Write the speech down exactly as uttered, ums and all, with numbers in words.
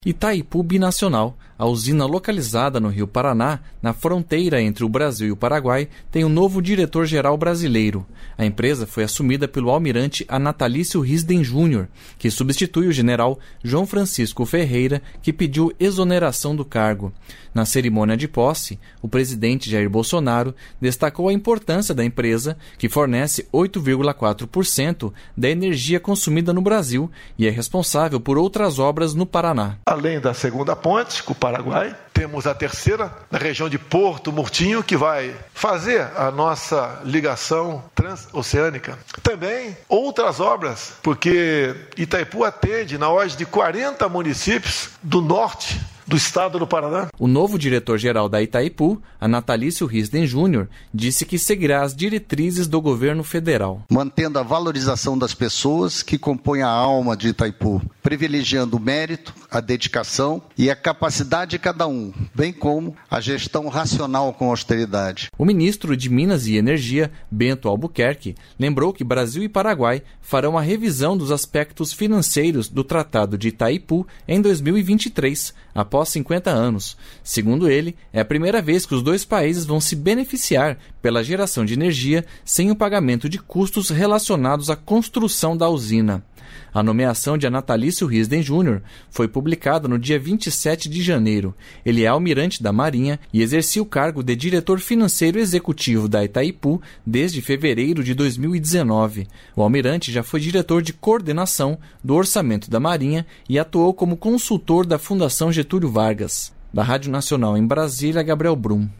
Itaipu Binacional, a usina localizada no Rio Paraná, na fronteira entre o Brasil e o Paraguai, tem um novo diretor-geral brasileiro. A empresa foi assumida pelo almirante Anatalício Risden Júnior, que substitui o general João Francisco Ferreira, que pediu exoneração do cargo. Na cerimônia de posse, o presidente Jair Bolsonaro destacou a importância da empresa, que fornece oito vírgula quatro por cento da energia consumida no Brasil e é responsável por outras obras no Paraná. Além da segunda ponte, com o Paraguai, temos a terceira, na região de Porto Murtinho, que vai fazer a nossa ligação transoceânica. Também outras obras, porque Itaipu atende na ordem de quarenta municípios do norte do estado do Paraná. O novo diretor-geral da Itaipu, Anatalício Risden Júnior, disse que seguirá as diretrizes do governo federal. Mantendo a valorização das pessoas que compõem a alma de Itaipu, privilegiando o mérito, a dedicação e a capacidade de cada um, bem como a gestão racional com austeridade. O ministro de Minas e Energia, Bento Albuquerque, lembrou que Brasil e Paraguai farão a revisão dos aspectos financeiros do Tratado de Itaipu em dois mil e vinte e três, após cinquenta anos. Segundo ele, é a primeira vez que os dois países vão se beneficiar pela geração de energia sem o pagamento de custos relacionados à construção da usina. A nomeação de Anatalício Risden Júnior foi publicada no dia vinte e sete de janeiro. Ele é almirante da Marinha e exercia o cargo de diretor financeiro executivo da Itaipu desde fevereiro de dois mil e dezenove. O almirante já foi diretor de coordenação do Orçamento da Marinha e atuou como consultor da Fundação Getúlio Vargas. Da Rádio Nacional em Brasília, Gabriel Brum.